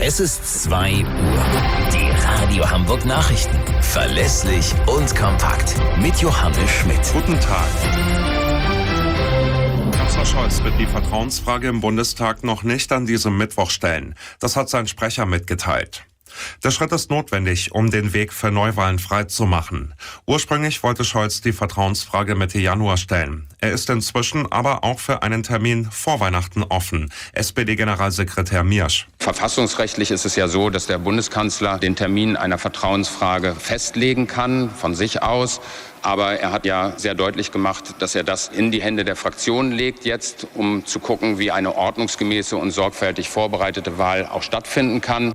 Es ist 2 Uhr. Die Radio Hamburg Nachrichten. Verlässlich und kompakt. Mit Johannes Schmidt. Guten Tag. Kanzler Scholz wird die Vertrauensfrage im Bundestag noch nicht an diesem Mittwoch stellen. Das hat sein Sprecher mitgeteilt. Der Schritt ist notwendig, um den Weg für Neuwahlen frei zu machen. Ursprünglich wollte Scholz die Vertrauensfrage Mitte Januar stellen. Er ist inzwischen aber auch für einen Termin vor Weihnachten offen. SPD-Generalsekretär Miersch. Verfassungsrechtlich ist es ja so, dass der Bundeskanzler den Termin einer Vertrauensfrage festlegen kann, von sich aus. Aber er hat ja sehr deutlich gemacht, dass er das in die Hände der Fraktionen legt jetzt, um zu gucken, wie eine ordnungsgemäße und sorgfältig vorbereitete Wahl auch stattfinden kann.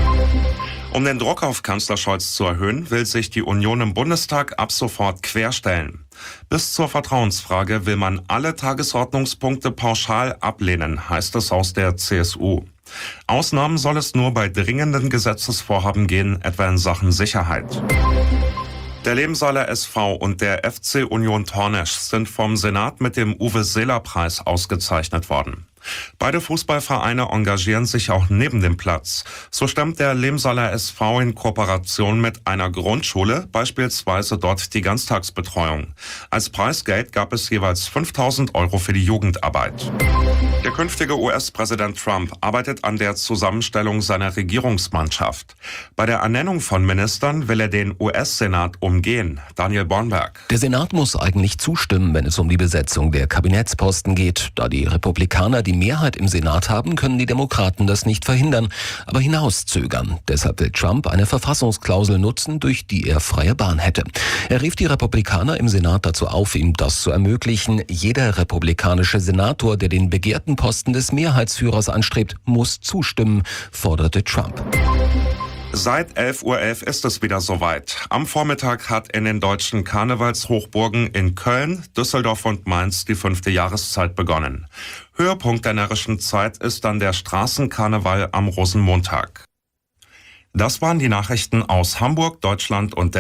Um den Druck auf Kanzler Scholz zu erhöhen, will sich die Union im Bundestag ab sofort querstellen. Bis zur Vertrauensfrage will man alle Tagesordnungspunkte pauschal ablehnen, heißt es aus der CSU. Ausnahmen soll es nur bei dringenden Gesetzesvorhaben gehen, etwa in Sachen Sicherheit. Der Lemsaler SV und der FC Union Tornesch sind vom Senat mit dem Uwe-Seeler-Preis ausgezeichnet worden. Beide Fußballvereine engagieren sich auch neben dem Platz. So stemmt der Lemsaler SV in Kooperation mit einer Grundschule beispielsweise dort die Ganztagsbetreuung. Als Preisgeld gab es jeweils 5.000 € für die Jugendarbeit. Der künftige US-Präsident Trump arbeitet an der Zusammenstellung seiner Regierungsmannschaft. Bei der Ernennung von Ministern will er den US-Senat umgehen. Daniel Bornberg. Der Senat muss eigentlich zustimmen, wenn es um die Besetzung der Kabinettsposten geht. Da die Republikaner die Mehrheit im Senat haben, können die Demokraten das nicht verhindern, aber hinauszögern. Deshalb will Trump eine Verfassungsklausel nutzen, durch die er freie Bahn hätte. Er rief die Republikaner im Senat dazu auf, ihm das zu ermöglichen. Jeder republikanische Senator, der den begehrten Posten des Mehrheitsführers anstrebt, muss zustimmen, forderte Trump. Seit 11:11 Uhr ist es wieder soweit. Am Vormittag hat in den deutschen Karnevalshochburgen in Köln, Düsseldorf und Mainz die 5. Jahreszeit begonnen. Höhepunkt der närrischen Zeit ist dann der Straßenkarneval am Rosenmontag. Das waren die Nachrichten aus Hamburg, Deutschland und der